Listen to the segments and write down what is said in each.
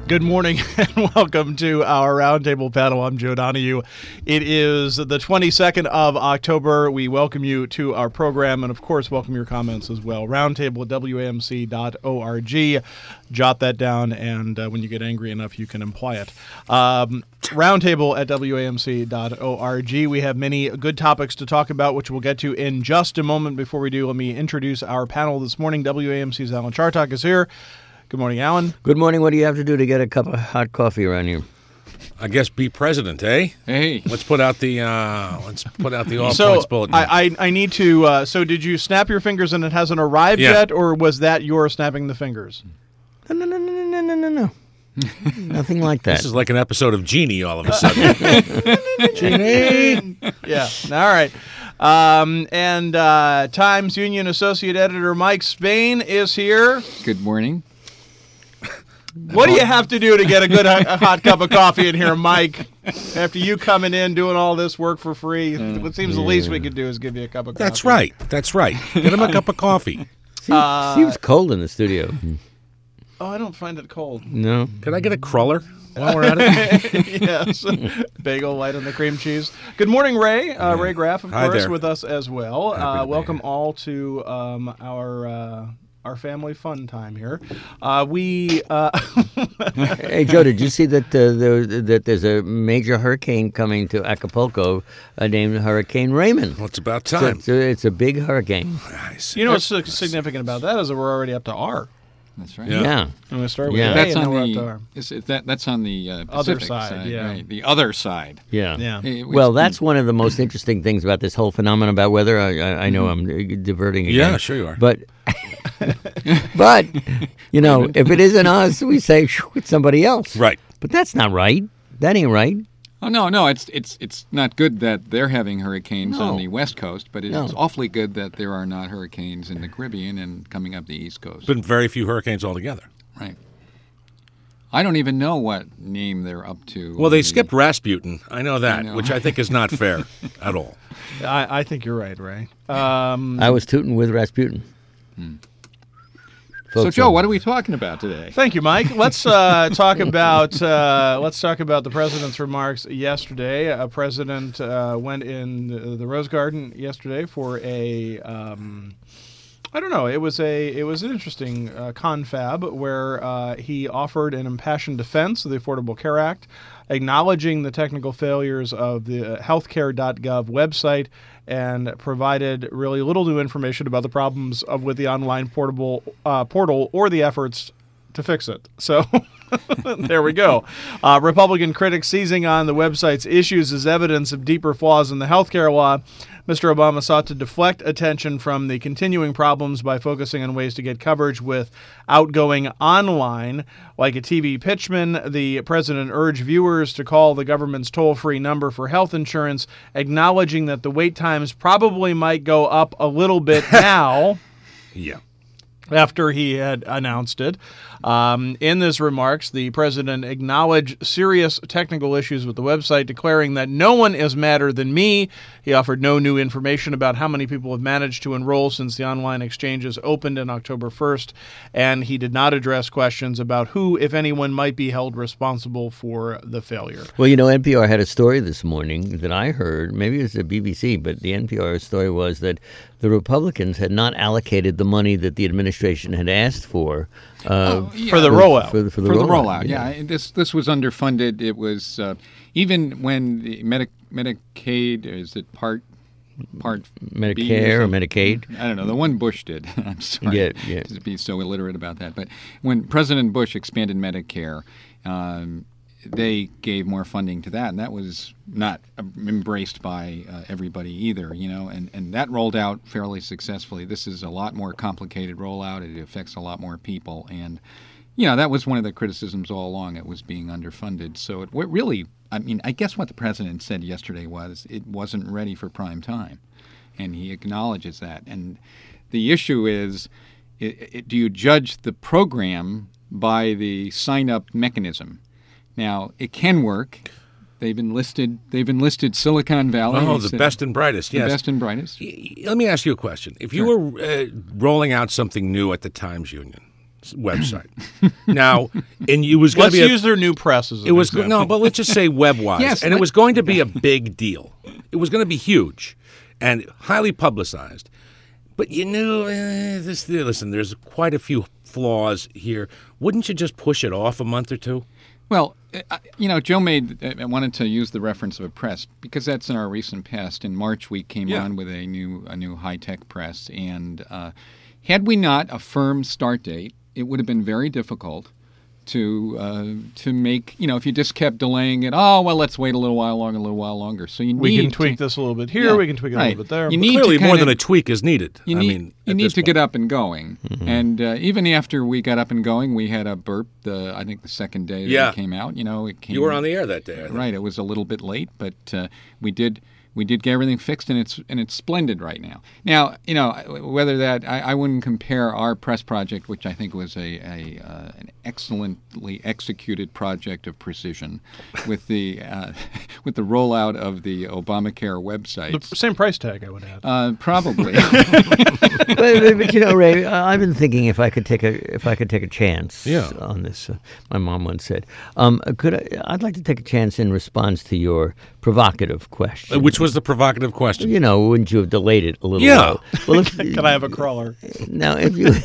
Good morning and welcome to our Roundtable panel. I'm Joe Donahue. It is the 22nd of October. We welcome you to our program and, of course, welcome your comments as well. Roundtable at WAMC.org. Jot that down, and when you get angry enough, you can imply it. Roundtable at WAMC.org. We have many good topics to talk about, which we'll get to in just a moment. Before we do, let me introduce our panel this morning. WAMC's Alan Chartock is here. Good morning, Alan. Good morning. What do you have to do to get a cup of hot coffee around here? I guess be president, eh? Hey, let's put out the all so points bulletin. I need to. So did you snap your fingers and it hasn't arrived yet, or was that your snapping the fingers? No. Nothing like that. This is like an episode of Genie all of a sudden. Genie. Yeah. All right. And Times Union Associate Editor Mike Spain is here. good morning. What do you have to do to get a good hot cup of coffee in here, Mike? After you coming in doing all this work for free, what seems the least we could do is give you a cup of coffee. That's right. Get him a cup of coffee. Seems cold in the studio. Oh, I don't find it cold. No. Could I get a cruller while we're at it? Yes. Bagel, light on the cream cheese. Good morning, Ray. Ray Graff, of Hi course, there. with us as well. Happy to be Welcome here. all to our family fun time here. Hey, Joe, did you see that that there's a major hurricane coming to Acapulco named Hurricane Raymond? Well, it's about time. So it's a big hurricane. Nice. You know what's significant about that is that we're already up to R. That's right. Yeah. I'm going to start with Yeah. A, That's and then on we're up to R. that's on the Other Pacific side, yeah. right? The other side. Yeah. Yeah. Well, that's one of the most interesting things about this whole phenomenon about weather. I know I'm diverting again. Yeah, sure you are. But, you know, if it isn't us, we say it's somebody else. Right. But that's not right. That ain't right. Oh no, it's not good that they're having hurricanes on No. the West Coast, but it's No. awfully good that there are not hurricanes in the Caribbean and coming up the East Coast. Been very few hurricanes altogether. Right. I don't even know what name they're up to. Well, they skipped Rasputin. I know that, I know. which I think is not fair at all. I think you're right, Ray. I was tooting with Rasputin. So, Folks, Joe, what are we talking about today? Thank you, Mike. Let's talk about the president's remarks yesterday. A president went in the Rose Garden yesterday for a I don't know. It was an interesting confab where he offered an impassioned defense of the Affordable Care Act, acknowledging the technical failures of the healthcare.gov website, and provided really little new information about the problems with the online portal or the efforts to fix it. So there we go. Republican critics seizing on the website's issues as evidence of deeper flaws in the healthcare law. Mr. Obama sought to deflect attention from the continuing problems by focusing on ways to get coverage without going online. Like a TV pitchman, the president urged viewers to call the government's toll-free number for health insurance, acknowledging that the wait times probably might go up a little bit now. Yeah. After he had announced it. In his remarks, the president acknowledged serious technical issues with the website, declaring that no one is madder than me. He offered no new information about how many people have managed to enroll since the online exchanges opened on October 1st, and he did not address questions about who, if anyone, might be held responsible for the failure. Well, you know, NPR had a story this morning that I heard. Maybe it was the BBC, but the NPR story was that the Republicans had not allocated the money that the administration had asked for For the rollout. For the For the rollout, yeah. This was underfunded. It was even when the Medicaid, is it Part Medicare B or something? Medicaid. I don't know. The one Bush did. I'm sorry Yeah. to be so illiterate about that. But when President Bush expanded Medicare, they gave more funding to that, and that was not embraced by everybody either, you know, and that rolled out fairly successfully. This is a lot more complicated rollout. It affects a lot more people, and, you know, that was one of the criticisms all along. It was being underfunded. So it really, I mean, I guess what the president said yesterday was it wasn't ready for prime time, and he acknowledges that. And the issue is, do you judge the program by the sign-up mechanism? Now, it can work. They've enlisted Silicon Valley. Oh, the best and brightest, yes. The best and brightest. Let me ask you a question. If you were rolling out something new at the Times Union, website. Now, and it was going Let's to be use their new press as an it was example. no, but let's just say web-wise, Yes, and it was going to be a big deal. It was going to be huge and highly publicized. But you knew listen, there's quite a few flaws here. Wouldn't you just push it off a month or two? Well, Joe wanted to use the reference of a press because that's in our recent past. In March, we came on with a new high-tech press, and had we not a firm start date, it would have been very difficult to make. If you just kept delaying it, let's wait a little while longer. So we can tweak this a little bit here. Yeah, we can tweak it a little bit there. You But need clearly, to more kinda- than a tweak is needed. You need, to get up and going. Mm-hmm. And even after we got up and going, we had a burp. I think the second day that it came out. It came. You were on the air that day, I think. Right. It was a little bit late, but we did get everything fixed, and it's splendid right now. Now, whether that I wouldn't compare our press project, which I think was an excellently executed project of precision, with the with the rollout of the Obamacare website. The same price tag, I would add. Probably. but Ray, I've been thinking if I could take a chance on this. My mom once said, I'd like to take a chance in response to your provocative question. Which was the provocative question? Wouldn't you have delayed it a little? Yeah. Well, Can I have a crawler? now, if you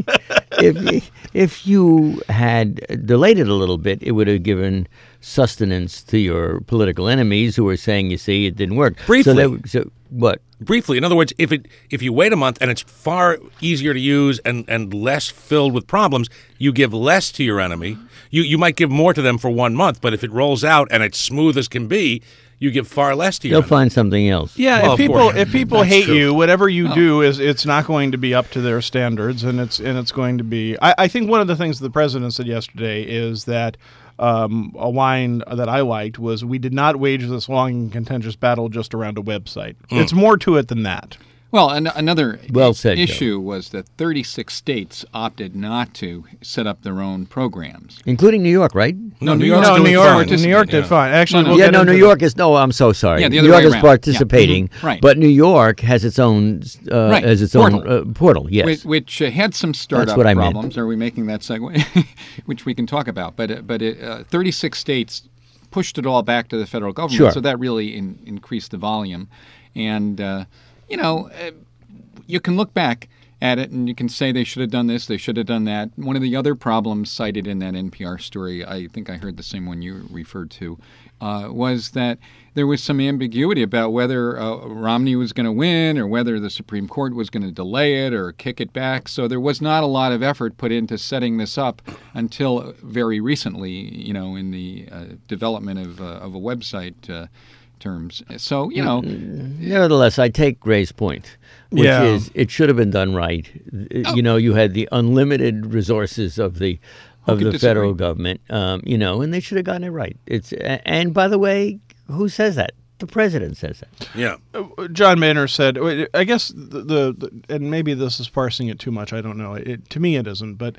if you had delayed it a little bit, it would have given sustenance to your political enemies who were saying, "You see, it didn't work." Briefly. So what? Briefly, in other words, if you wait a month and it's far easier to use and less filled with problems, you give less to your enemy. You might give more to them for 1 month, but if it rolls out and it's smooth as can be, you give far less to your They'll enemy. find something else. Yeah, Well, if people That's hate true. you, whatever you do it's not going to be up to their standards, and it's going to be. I think one of the things the president said yesterday is that a line that I liked was, "We did not wage this long and contentious battle just around a website. It's more to it than that." Well, another Well said, Joe. issue was that 36 states opted not to set up their own programs. Including New York, right? No, New York's York's No, doing New York. fine. New York did Yeah. fine. Actually, No, we'll no. get into New York is I'm so sorry. Yeah, the New other York way is around. participating, Yeah. Mhm. Right. but New York has its own portal. Yes. Which had some startup what I meant. problems. Are we making that segue? Which we can talk about. But 36 states pushed it all back to the federal government, Sure. so that really increased the volume. And you can look back at it and you can say they should have done this, they should have done that. One of the other problems cited in that NPR story, I think I heard the same one you referred to, was that there was some ambiguity about whether Romney was going to win or whether the Supreme Court was going to delay it or kick it back. So there was not a lot of effort put into setting this up until very recently, in the development of a website terms. So, Nevertheless, I take Ray's point, which Yeah. is it should have been done right. You had the unlimited resources of the could federal disagree? government, and they should have gotten it right. And by the way, who says that? The president says that. Yeah. John Boehner said, I guess the and maybe this is parsing it too much, I don't know. To me it isn't, but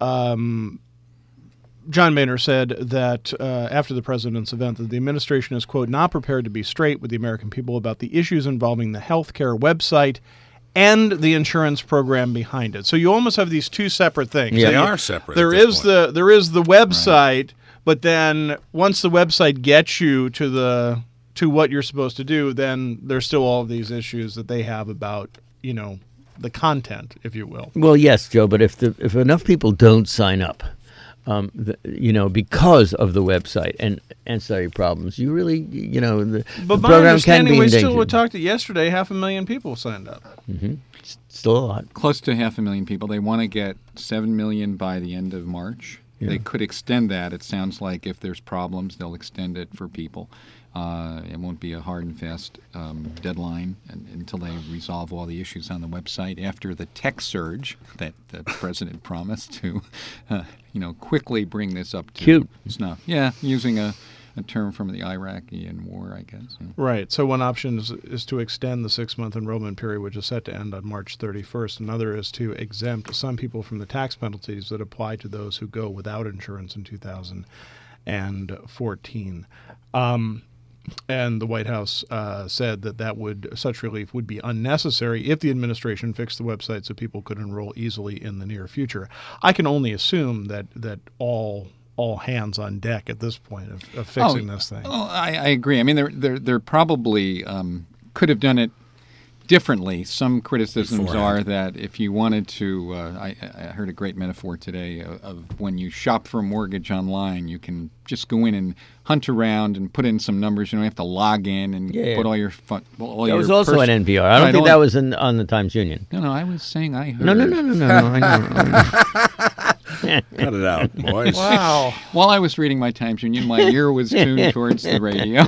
John Boehner said that after the president's event that the administration is, quote, not prepared to be straight with the American people about the issues involving the healthcare website and the insurance program behind it. So you almost have these two separate things. Yeah. They are separate. There at this is point. there is the website, but then once the website gets you to what you're supposed to do, then there's still all of these issues that they have about, the content, if you will. Well, yes, Joe, but if enough people don't sign up, because of the website and ancillary problems, you really, the But my program can understanding, be we in still danger. talked to yesterday, 500,000 people signed up. Still a lot. close to 500,000 people. They want to get 7 million by the end of March. Yeah. They could extend that. It sounds like if there's problems, they'll extend it for people. It won't be a hard and fast deadline until they resolve all the issues on the website after the tech surge that the president promised to, quickly bring this up to Cute. snuff. Yeah, using a term from the Iraqi war, I guess. Yeah. Right. So one option is to extend the 6-month enrollment period, which is set to end on March 31st. Another is to exempt some people from the tax penalties that apply to those who go without insurance in 2014. And the White House said that such relief would be unnecessary if the administration fixed the website so people could enroll easily in the near future. I can only assume that all hands on deck at this point of fixing this thing. Oh, I agree. I mean, they're probably could have done it differently. Some criticisms are that if you wanted to, I heard a great metaphor today of when you shop for a mortgage online, you can just go in and hunt around and put in some numbers. You don't have to log in and put all your That was also an NPR. I don't think that was on the Times Union. No, I was saying I heard. No. I know. Cut it out, boys. Wow. While I was reading my Times Union, my ear was tuned towards the radio.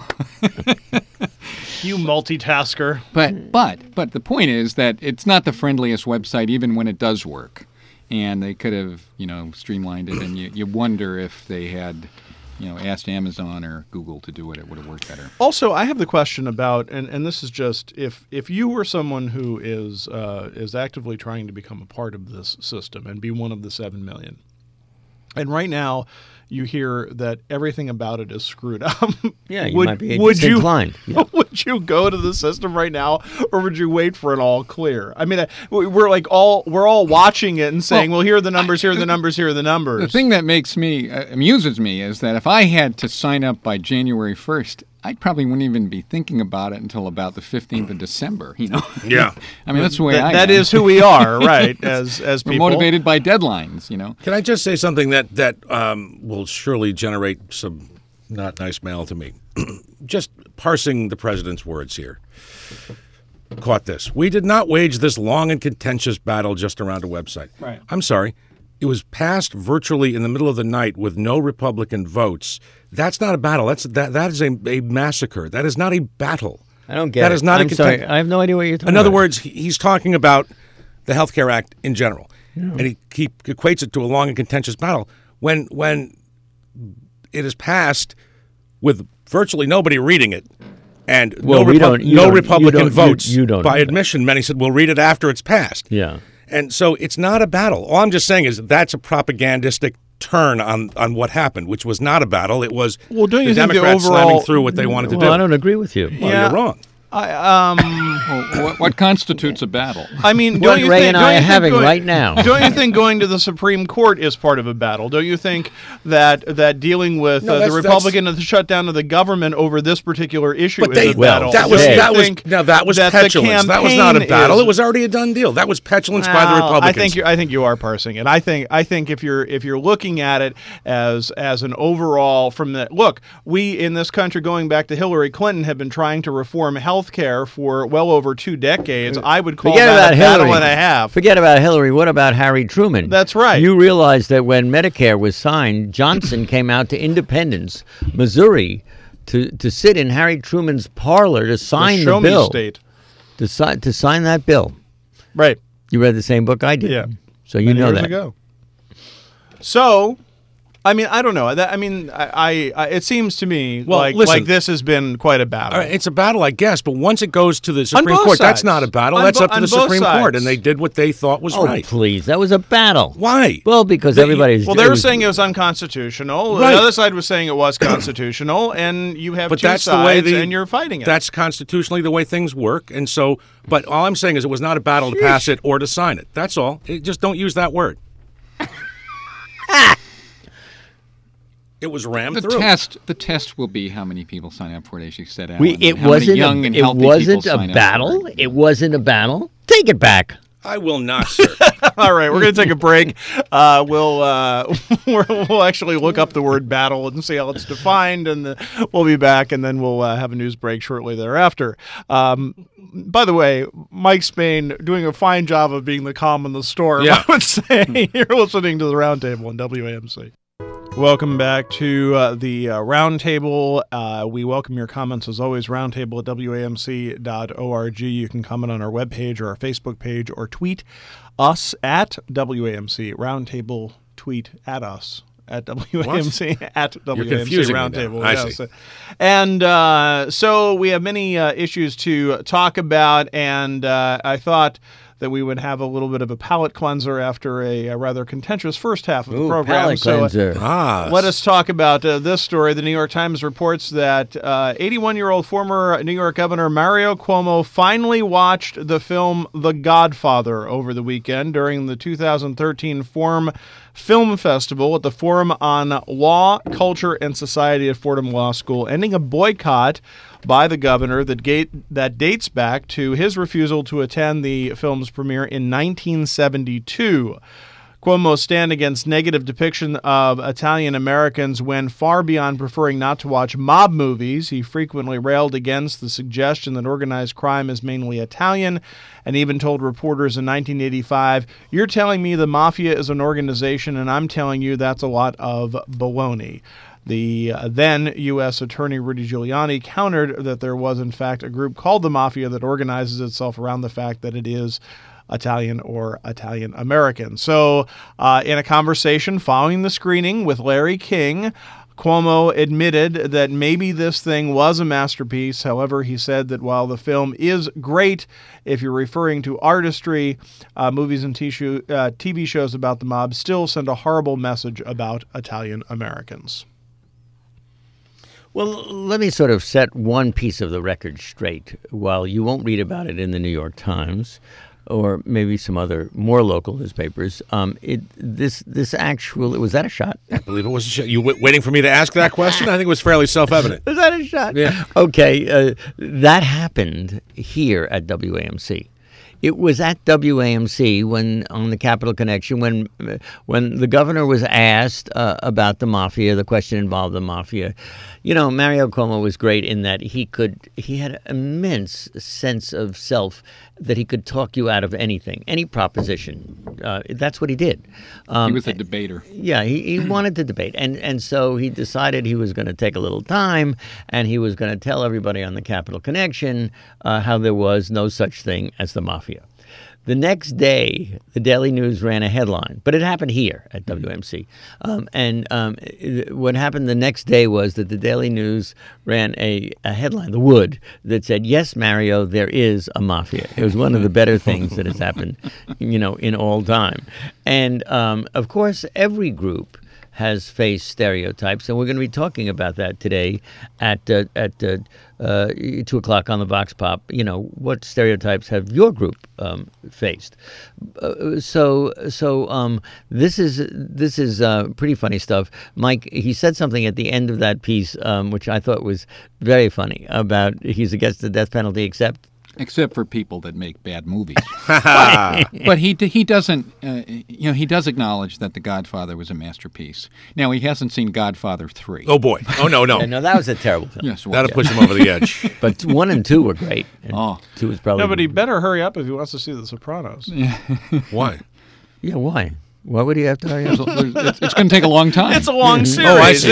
You multitasker. But the point is that it's not the friendliest website, even when it does work. And they could have, streamlined it. And you wonder if they had, asked Amazon or Google to do it, it would have worked better. Also, I have the question about, and this is just if you were someone who is actively trying to become a part of this system and be one of the 7 million, and right now you hear that everything about it is screwed up. Yeah, you might be disinclined. Yeah. Would you go to the system right now, or would you wait for it all clear? I mean, we're all watching it and saying, "Well, here are the numbers. Here are the numbers. Here are the numbers." The thing that amuses me is that if I had to sign up by January 1st, I probably wouldn't even be thinking about it until about the 15th of December. Yeah. I mean, that's the way I am. That is who we are, right? As we're people motivated by deadlines. Can I just say something that will surely generate some not nice mail to me? Just parsing the president's words here. Caught this. We did not wage this long and contentious battle just around a website. Right. I'm sorry. It was passed virtually in the middle of the night with no Republican votes. That's not a battle. That is a massacre. That is not a battle. I don't get that it. Is not I'm sorry. I have no idea what you're talking about. In other words, he's talking about the Health Care Act in general. Yeah. And he equates it to a long and contentious battle. When it is passed with virtually nobody reading it and no Republican votes, by admission, many said, we'll read it after it's passed. Yeah. And so it's not a battle. All I'm just saying is that's a propagandistic turn on what happened, which was not a battle. It was the Democrats slamming through what they wanted to do. I don't agree with you. Well, you're wrong. What constitutes a battle? I mean, what Ray and I are having right now. Don't you think going to the Supreme Court is part of a battle? Don't you think that dealing with the Republican and the shutdown of the government over this particular issue is a battle? That was petulance. That was not a battle. It was already a done deal. That was petulance by the Republicans. I think you are parsing it. I think if you're looking at it as an overall we in this country going back to Hillary Clinton have been trying to reform health care for well over 2 decades. I would call that a battle and a half. Forget about Hillary. What about Harry Truman? That's right. You realize that when Medicare was signed, Johnson came out to Independence, Missouri, to sit in Harry Truman's parlor to sign the bill. State. To sign that bill. Right. You read the same book I did. Yeah. So you know that. Ago. So, I mean, I don't know. It seems to me like this has been quite a battle. All right, it's a battle, I guess, but once it goes to the Supreme Court, that's not a battle. That's up to the Supreme Court, and they did what they thought was right. Oh, please. That was a battle. Why? Well, because everybody's... Well, they were saying it was unconstitutional. Right. The other side was saying it was constitutional, and you have two sides, and you're fighting it. That's constitutionally the way things work, and so... But all I'm saying is it was not a battle to pass it or to sign it. That's all. Just don't use that word. It was rammed through. The test will be how many people sign up for it, as you said, Alan. It wasn't a battle. It wasn't a battle. Take it back. I will not, sir. All right, we're going to take a break. We'll actually look up the word battle and see how it's defined, and we'll be back, and then we'll have a news break shortly thereafter. By the way, Mike Spain doing a fine job of being the calm in the storm, I would say. You're listening to the Roundtable on WAMC. Welcome back to the Roundtable. We welcome your comments, as always, roundtable at WAMC.org. You can comment on our webpage or our Facebook page or tweet us at WAMC. Roundtable, tweet at us at WAMC, at WAMC Roundtable. I see. And so we have many issues to talk about, and I thought that we would have a little bit of a palate cleanser after a rather contentious first half of the program. Palate cleanser. Let us talk about this story. The New York Times reports that 81-year-old former New York Governor Mario Cuomo finally watched the film The Godfather over the weekend during the 2013 Forum Film Festival at the Forum on Law, Culture, and Society at Fordham Law School, ending a boycott by the governor that dates back to his refusal to attend the film's premiere in 1972. Cuomo's stand against negative depiction of Italian Americans went far beyond preferring not to watch mob movies. He frequently railed against the suggestion that organized crime is mainly Italian, and even told reporters in 1985, "You're telling me the mafia is an organization, and I'm telling you that's a lot of baloney." The then U.S. Attorney Rudy Giuliani countered that there was, in fact, a group called the Mafia that organizes itself around the fact that it is Italian or Italian American. So in a conversation following the screening with Larry King, Cuomo admitted that maybe this thing was a masterpiece. However, he said that while the film is great, if you're referring to artistry, movies and TV shows about the mob still send a horrible message about Italian Americans. Well, let me sort of set one piece of the record straight. While you won't read about it in the New York Times, or maybe some other more local newspapers, this actual, was that a shot? I believe it was a shot. You waiting for me to ask that question? I think it was fairly self-evident. Was that a shot? Yeah. Okay, that happened here at WAMC. It was at WAMC when, on the Capital Connection, when the governor was asked about the mafia. The question involved the mafia. You know, Mario Cuomo was great in that he had an immense sense of self, that he could talk you out of anything, any proposition. That's what he did. He was a debater. Yeah, he wanted to debate. And so he decided he was going to take a little time, and he was going to tell everybody on the Capital Connection how there was no such thing as the mafia. The next day, the Daily News ran a headline, but it happened here at WMC. What happened the next day was that the Daily News ran a headline, The Wood, that said, "Yes, Mario, there is a mafia." It was one of the better things that has happened, in all time. And, of course, every group has faced stereotypes, and we're going to be talking about that today at 2 o'clock on the Vox Pop. What stereotypes have your group faced? So this is pretty funny stuff. Mike, he said something at the end of that piece, which I thought was very funny, about he's against the death penalty, except for people that make bad movies. But he doesn't, he does acknowledge that The Godfather was a masterpiece. Now, he hasn't seen Godfather 3. Oh, boy. Oh, no. No, that was a terrible film. Yes, well, That'll push him over the edge. But 1 and 2 were great. And 2 was probably... No, but he better hurry up if he wants to see The Sopranos. Why? Yeah, why? Why would he have to hurry up? It's going to take a long time. It's a long series. Oh, I see.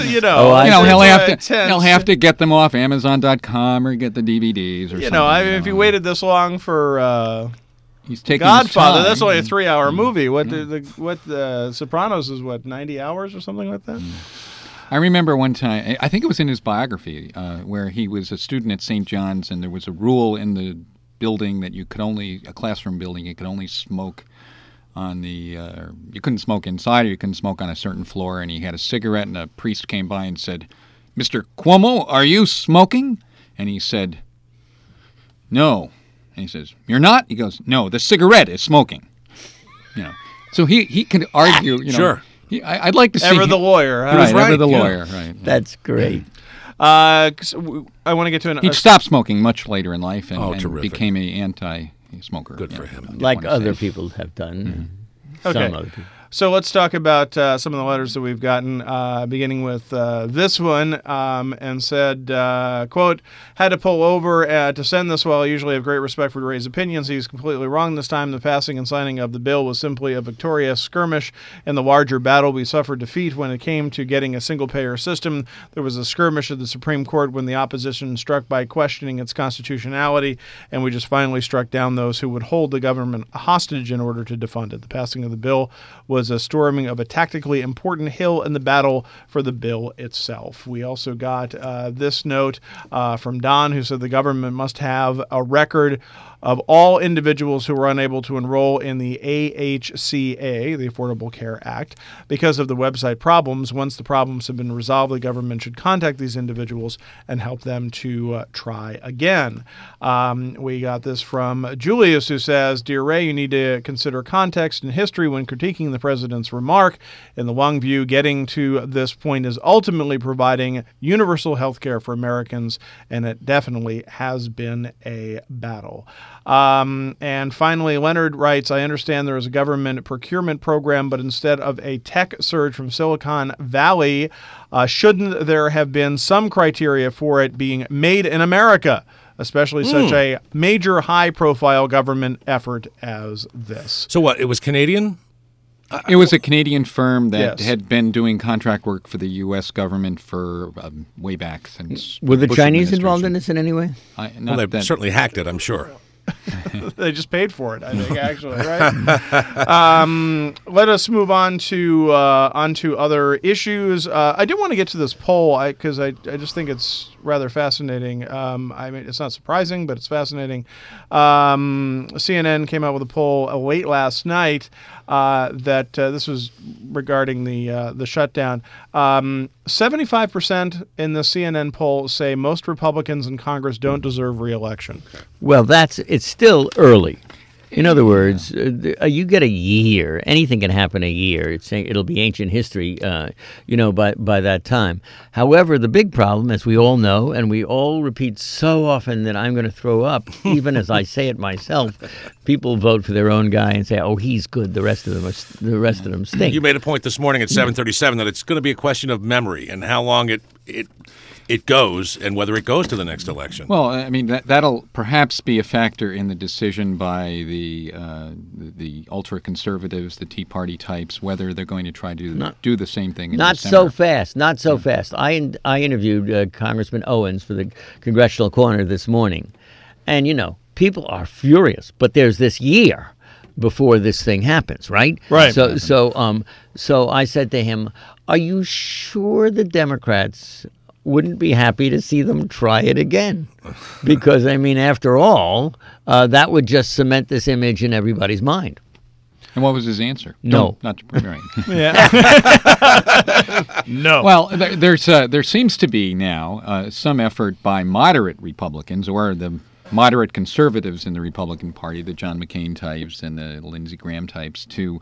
He'll have to get them off Amazon.com or get the DVDs or something. If he waited this long for he's taking Godfather, that's only a 3-hour movie. The Sopranos is 90 hours or something like that? I remember one time, I think it was in his biography, where he was a student at St. John's, and there was a rule in the building that a classroom building, you could only smoke on the, you couldn't smoke inside, or you couldn't smoke on a certain floor, and he had a cigarette, and a priest came by and said, "Mr. Cuomo, are you smoking?" And he said, "No." And he says, "You're not?" He goes, "No, the cigarette is smoking." So he could argue, Sure. I'd like to see Ever the lawyer. Huh? Right, ever the lawyer, right. That's great. I want to get to He stopped smoking much later in life and terrific. became an anti-smoker. Good for him. Like other people have done. Okay. Some other people. So let's talk about some of the letters that we've gotten, beginning with this one, and said, quote, "Had to pull over to send this. While I usually have great respect for Ray's opinions, he's completely wrong this time. The passing and signing of the bill was simply a victorious skirmish in the larger battle. We suffered defeat when it came to getting a single-payer system. There was a skirmish at the Supreme Court when the opposition struck by questioning its constitutionality, and we just finally struck down those who would hold the government hostage in order to defund it. The passing of the bill was a storming of a tactically important hill in the battle for the bill itself." We also got this note from Don, who said the government must have a record of all individuals who were unable to enroll in the AHCA, the Affordable Care Act, because of the website problems. Once the problems have been resolved, the government should contact these individuals and help them to try again. We got this from Julius, who says, Dear Ray, you need to consider context and history when critiquing the president's remark. In the long view, getting to this point is ultimately providing universal health care for Americans, and it definitely has been a battle. And finally, Leonard writes, I understand there is a government procurement program, but instead of a tech surge from Silicon Valley, shouldn't there have been some criteria for it being made in America, especially such a major high-profile government effort as this? So what, it was Canadian? It was a Canadian firm that had been doing contract work for the U.S. government for way back since. Were the Chinese involved in this in any way? Well, they certainly hacked it, I'm sure. They just paid for it, I think, actually, right? Let us move on to other issues. I do want to get to this poll because I just think it's rather fascinating. I mean, it's not surprising, but it's fascinating. CNN came out with a poll late last night that this was regarding the shutdown. 75% in the CNN poll say most Republicans in Congress don't deserve re-election. Well, it's still early. In other words, you get a year. Anything can happen a year. It'll be ancient history, by that time. However, the big problem, as we all know, and we all repeat so often that I'm going to throw up, even as I say it myself, people vote for their own guy and say, "Oh, he's good. The rest of them stink." You made a point this morning at 7:37 that it's going to be a question of memory and how long it goes and whether it goes to the next election. Well, I mean, that'll perhaps be a factor in the decision by the ultra-conservatives, the Tea Party types, whether they're going to try to do the same thing in December. Not so fast. I interviewed Congressman Owens for the Congressional Corner this morning, and, people are furious, but there's this year before this thing happens, right? Right. So I said to him, are you sure the Democrats wouldn't be happy to see them try it again? Because, I mean, after all, that would just cement this image in everybody's mind. And what was his answer? No. Not to right. Yeah. No. Well, there seems to be now some effort by moderate Republicans, or the moderate conservatives in the Republican Party, the John McCain types and the Lindsey Graham types, to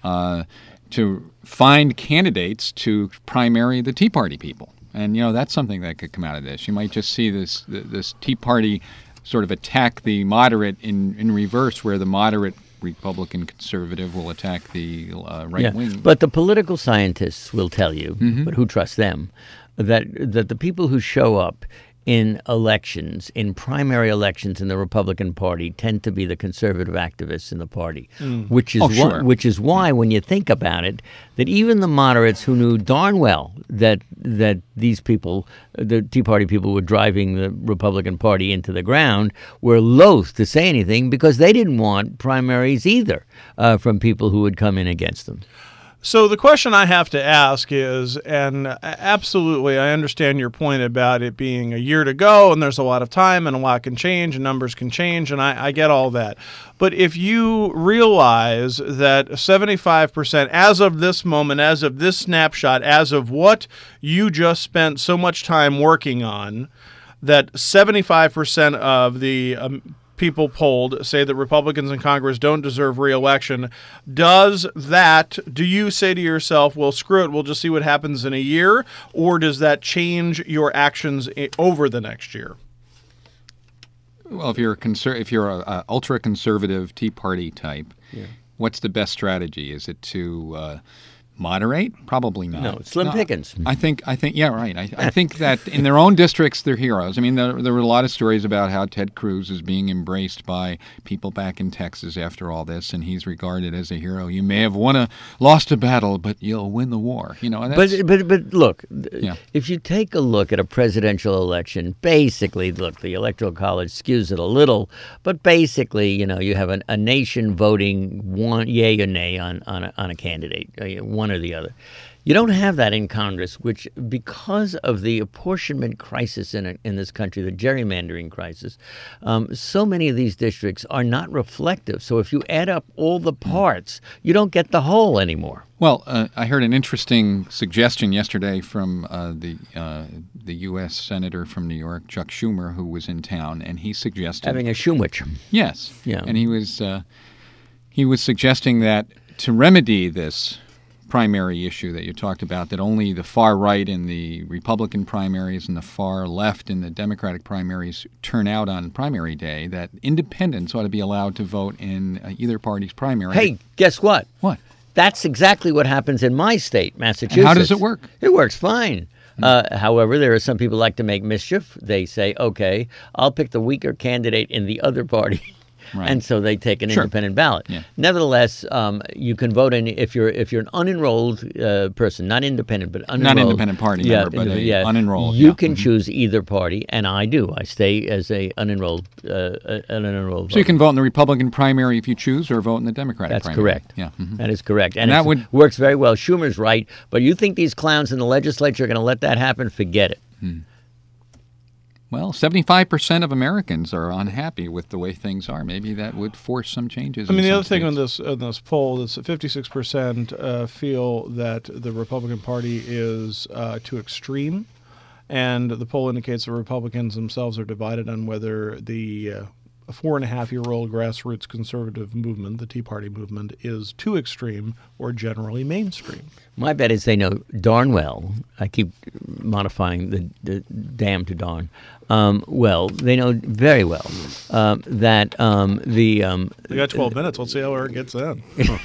find candidates to primary the Tea Party people. And, that's something that could come out of this. You might just see this Tea Party sort of attack the moderate in reverse, where the moderate Republican conservative will attack the right wing. But the political scientists will tell you, but who trusts them, that the people who show up in elections, in primary elections in the Republican Party, tend to be the conservative activists in the party, which is why, when you think about it, that even the moderates who knew darn well that these people, the Tea Party people, were driving the Republican Party into the ground, were loath to say anything because they didn't want primaries either from people who would come in against them. So the question I have to ask is, and absolutely I understand your point about it being a year to go and there's a lot of time and a lot can change and numbers can change, and I get all that. But if you realize that 75%, as of this moment, as of this snapshot, as of what you just spent so much time working on, that 75% of the people polled say that Republicans in Congress don't deserve re-election. Do you say to yourself, well, screw it, we'll just see what happens in a year? Or does that change your actions over the next year? Well, if you're a ultra-conservative Tea Party type, what's the best strategy? Is it to moderate? Probably not. No, slim pickings. I think, yeah, right. I think that in their own districts, they're heroes. I mean, there were a lot of stories about how Ted Cruz is being embraced by people back in Texas after all this, and he's regarded as a hero. You may have lost a battle, but you'll win the war. But look, if you take a look at a presidential election, basically, look, the Electoral College skews it a little, but basically, you have a nation voting one yay or nay on a candidate, one or the other. You don't have that in Congress, which, because of the apportionment crisis in this country, the gerrymandering crisis, so many of these districts are not reflective. So if you add up all the parts, you don't get the whole anymore. Well, I heard an interesting suggestion yesterday from the U.S. Senator from New York, Chuck Schumer, who was in town, and he suggested Having a Schumich. Yes. Yeah. And he was suggesting that to remedy this primary issue that you talked about, that only the far right in the Republican primaries and the far left in the Democratic primaries turn out on primary day, that independents ought to be allowed to vote in either party's primary. Hey, guess what? What? That's exactly what happens in my state, Massachusetts. And how does it work? It works fine. However, there are some people who like to make mischief. They say, okay, I'll pick the weaker candidate in the other party. Right. And so they take an independent ballot. Yeah. Nevertheless, you can vote if you're an unenrolled person, not independent, but unenrolled. Not independent party member, but unenrolled. You can choose either party, and I do. I stay as an unenrolled voter. So you can vote in the Republican primary if you choose, or vote in the Democratic That's primary. correct. Yeah, That is correct. And that works very well. Schumer's right, but you think these clowns in the legislature are going to let that happen? Forget it. Well, 75% of Americans are unhappy with the way things are. Maybe that would force some changes. I mean, in the some other thing states. on this poll is that 56% feel that the Republican Party is too extreme, and the poll indicates that Republicans themselves are divided on whether the 4.5-year-old grassroots conservative movement, the Tea Party movement, is too extreme or generally mainstream. My bet is they know darn well. I keep modifying the damn to darn. Well, they know very well that They got 12 minutes. We'll see how it gets in.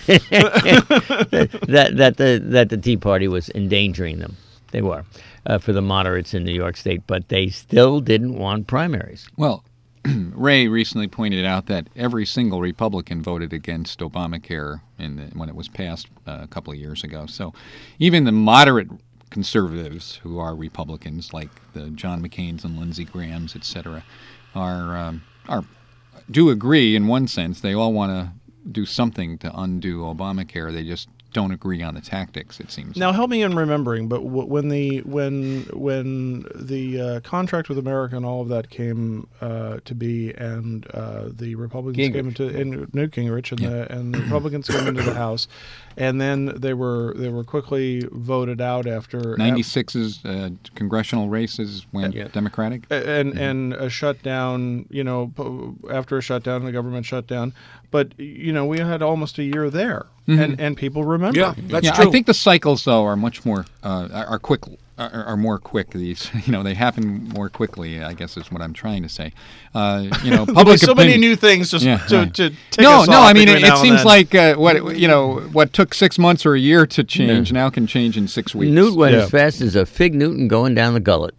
that the Tea Party was endangering them. They were for the moderates in New York State, but they still didn't want primaries. Well, Ray recently pointed out that every single Republican voted against Obamacare when it was passed a couple of years ago. So even the moderate conservatives who are Republicans, like the John McCains and Lindsey Grahams, et cetera, do agree in one sense. They all want to do something to undo Obamacare. They just don't agree on the tactics, it seems. Now, help me in remembering, but when the contract with America and all of that came to be, and the Republicans came into Newt Gingrich and the Republicans came into the House, and then they were quickly voted out after 96's congressional races went Democratic, and a shutdown. After a shutdown, the government shut down. But we had almost a year there, and people remember. Yeah, that's true. I think the cycles, though, are much more are more quick. These, they happen more quickly, I guess is what I'm trying to say. Public so many new things just to take No, us no. off I mean, between it now and seems then. like what took 6 months or a year to change now can change in 6 weeks. Newt went as fast as a fig Newton going down the gullet.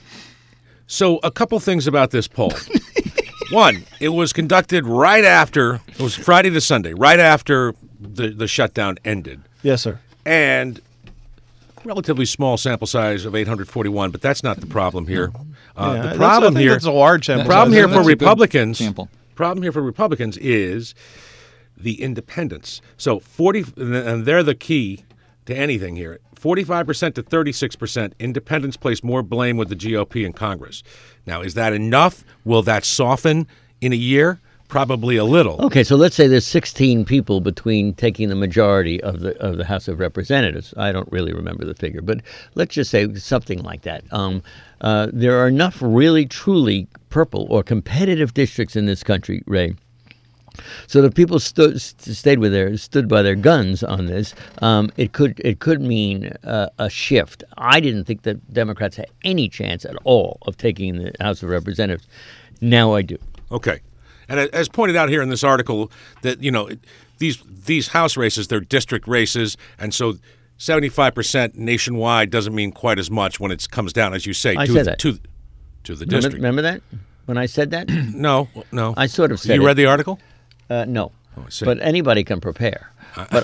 So a couple things about this poll. One, it was conducted right after, it was Friday to Sunday, right after the shutdown ended. Yes, sir. And relatively small sample size of 841, but that's not the problem here. The problem here, that's a large sample. Problem size, here isn't for it? Republicans. Sample. Problem here for Republicans is the independents. So 40, and they're the key to anything here. 45% to 36%, independents place more blame with the GOP in Congress. Now, is that enough? Will that soften in a year? Probably a little. Okay, so let's say there's 16 people between taking the majority of the House of Representatives. I don't really remember the figure, but let's just say something like that. There are enough really, truly purple or competitive districts in this country, Ray, so that people stood by their guns on this. It could mean a shift. I didn't think that Democrats had any chance at all of taking the House of Representatives. Now I do. Okay, and as pointed out here in this article, that these House races, they're district races, and so 75% nationwide doesn't mean quite as much when it comes down, as you say, to the district. Remember that when I said that? No. I sort of said You read the article? No, I see. But anybody can prepare. But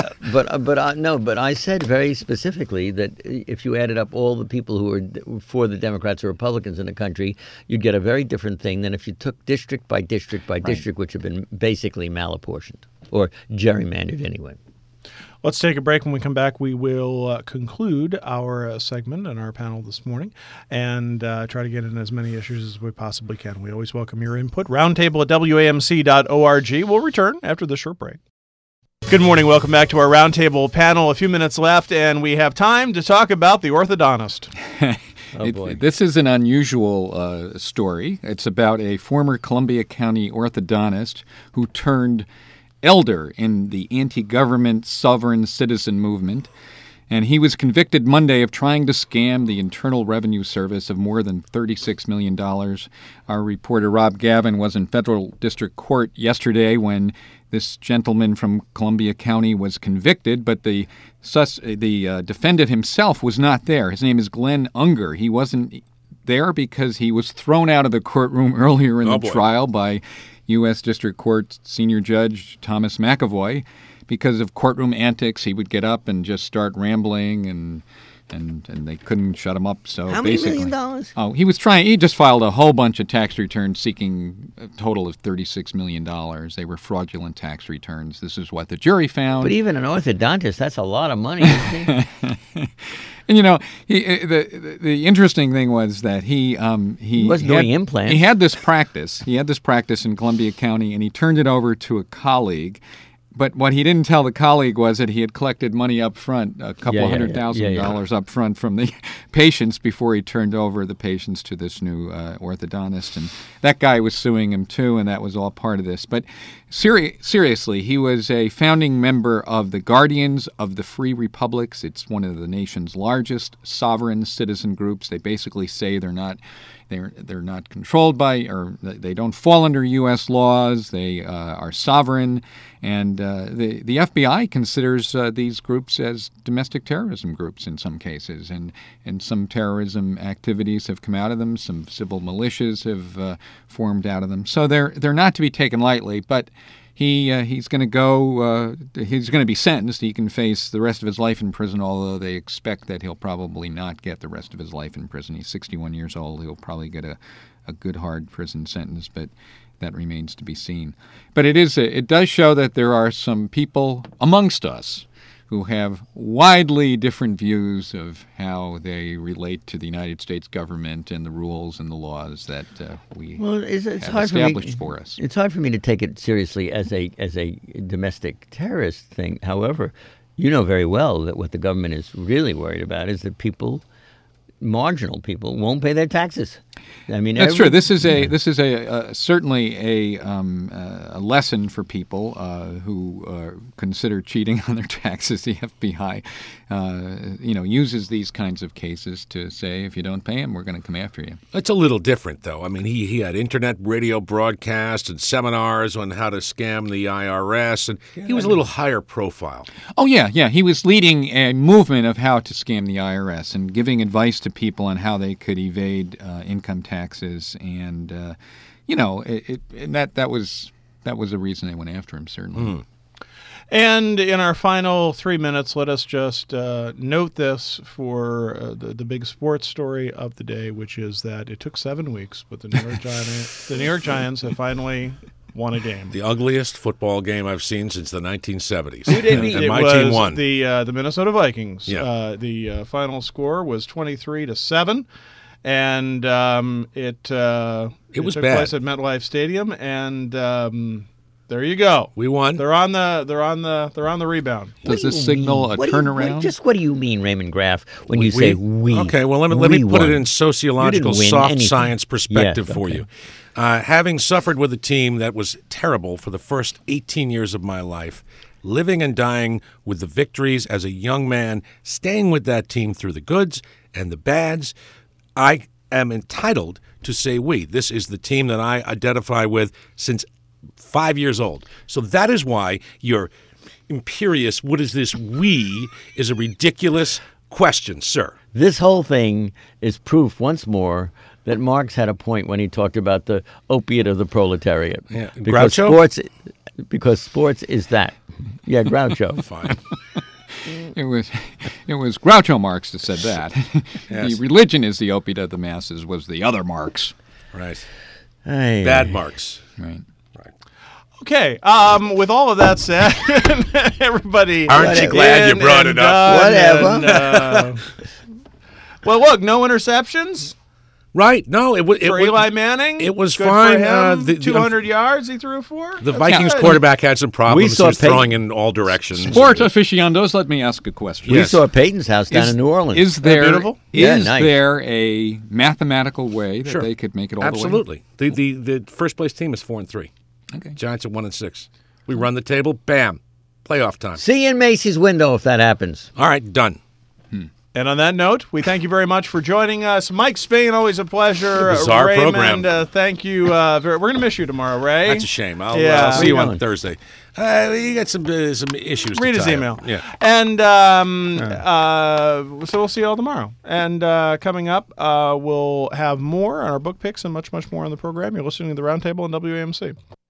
I said very specifically that if you added up all the people who were for the Democrats or Republicans in the country, you'd get a very different thing than if you took district by district by district, which have been basically malapportioned or gerrymandered anyway. Let's take a break. When we come back, we will conclude our segment and our panel this morning and try to get in as many issues as we possibly can. We always welcome your input. Roundtable at WAMC.org. We'll return after the short break. Good morning. Welcome back to our Roundtable panel. A few minutes left, and we have time to talk about the orthodontist. Oh, boy. This is an unusual story. It's about a former Columbia County orthodontist who turned elder in the anti-government sovereign citizen movement. And he was convicted Monday of trying to scam the Internal Revenue Service of more than $36 million. Our reporter Rob Gavin was in federal district court yesterday when this gentleman from Columbia County was convicted, but the defendant himself was not there. His name is Glenn Unger. He wasn't there because he was thrown out of the courtroom earlier in the trial by U.S. District Court Senior Judge Thomas McAvoy. Because of courtroom antics, he would get up and just start rambling, and they couldn't shut him up. So how many basically, $1 million? Oh, he just filed a whole bunch of tax returns seeking a total of $36 million. They were fraudulent tax returns. This is what the jury found. But even an orthodontist, that's a lot of money, isn't it? And the interesting thing was that he wasn't doing implants. He had this practice. He had this practice in Columbia County, and he turned it over to a colleague. But what he didn't tell the colleague was that he had collected money up front, a couple $100,000 up front from the patients before he turned over the patients to this new orthodontist. And that guy was suing him too, and that was all part of this. But seriously, he was a founding member of the Guardians of the Free Republics. It's one of the nation's largest sovereign citizen groups. They basically say they're not controlled by, or they don't fall under U.S. laws. They are sovereign, and the FBI considers these groups as domestic terrorism groups in some cases, and some terrorism activities have come out of them. Some civil militias have formed out of them. So they're not to be taken lightly, but. He's going to go. He's going to be sentenced. He can face the rest of his life in prison, although they expect that he'll probably not get the rest of his life in prison. He's 61 years old. He'll probably get a good hard prison sentence, but that remains to be seen. But it does show that there are some people amongst us who have widely different views of how they relate to the United States government and the rules and the laws that we have established for us. It's hard for me to take it seriously as a domestic terrorist thing. However, you know very well that what the government is really worried about is that marginal people won't pay their taxes. I mean, that's true. This is certainly a lesson for people who consider cheating on their taxes. The FBI, uses these kinds of cases to say, if you don't pay them, we're going to come after you. It's a little different, though. I mean, he had internet radio broadcasts and seminars on how to scam the IRS, and he was a little higher profile. Oh, yeah. He was leading a movement of how to scam the IRS and giving advice to people on how they could evade income taxes, and that was a reason they went after him, certainly. And in our final 3 minutes, let us just note this for the big sports story of the day, which is that it took 7 weeks, but the New York Giants have finally won a game. The ugliest football game I've seen since the 1970s. Who did beat? And my team won. The Minnesota Vikings. Yeah. The final score was 23-7. And it was took bad. place at MetLife Stadium, and there you go. We won. They're on the rebound. Does this signal a turnaround? What do you mean, Raymond Graff, when you say we? Okay, well let me put it in sociological soft science perspective for you. Having suffered with a team that was terrible for the first 18 years of my life, living and dying with the victories as a young man, staying with that team through the goods and the bads, I am entitled to say we. This is the team that I identify with since 5 years old. So that is why your imperious, what is this we, is a ridiculous question, sir. This whole thing is proof once more that Marx had a point when he talked about the opiate of the proletariat. Yeah. Because sports is that. Yeah, Groucho. Fine. It was Groucho Marx that said that. Yes. The religion is the opiate of the masses was the other Marx. Right. Hey. Bad Marx. Right. Okay. With all of that said, everybody. Aren't you glad you brought it up? Whatever. Well, look, no interceptions. Right? No, it was For Eli Manning, It was good fine. For him. 200 yards he threw for. The Vikings quarterback had some problems. saw He was Peyton- throwing in all directions. Sport aficionados, let me ask a question. We Yes. saw Peyton's house down in New Orleans. Is there beautiful? Yeah, nice. there a mathematical way that Sure. they could make it all Absolutely. The first place team is 4-3. the way? Okay. Giants are 1-6. We run the table. Bam. Playoff time. See you in Macy's window if that happens. All right. Done. And on that note, we thank you very much for joining us. Mike Spain, always a pleasure. Bizarre Raymond, program. Thank you. We're going to miss you tomorrow, Ray. That's a shame. I'll Yeah. see you What are you on doing? Thursday. You got some issues. Read to his tie up. email. Yeah. And so we'll see you all tomorrow. And coming up, we'll have more on our book picks and much, much more on the program. You're listening to the Roundtable on WAMC.